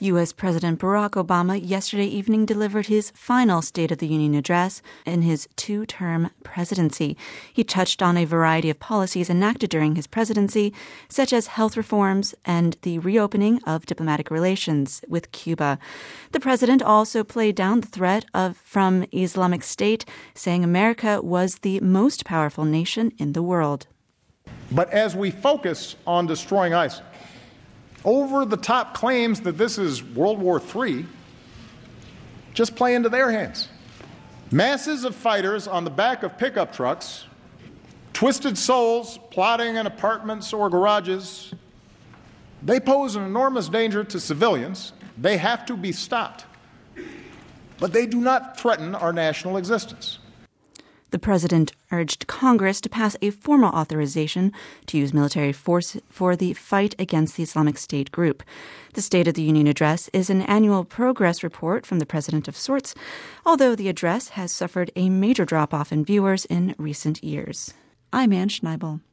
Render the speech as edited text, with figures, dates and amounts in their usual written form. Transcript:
U.S. President Barack Obama yesterday evening delivered his final State of the Union address in his two-term presidency. He touched on a variety of policies enacted during his presidency, such as health reforms and the reopening of diplomatic relations with Cuba. The president also played down the threat from Islamic State, saying America was the most powerful nation in the world. But as we focus on destroying ISIL, over-the-top claims that this is World War III just play into their hands. Masses of fighters on the back of pickup trucks, twisted souls plotting in apartments or garages, they pose an enormous danger to civilians. They have to be stopped. But they do not threaten our national existence. The president urged Congress to pass a formal authorization to use military force for the fight against the Islamic State group. The State of the Union address is an annual progress report from the president of sorts, although the address has suffered a major drop-off in viewers in recent years. I'm Ann Schneibel.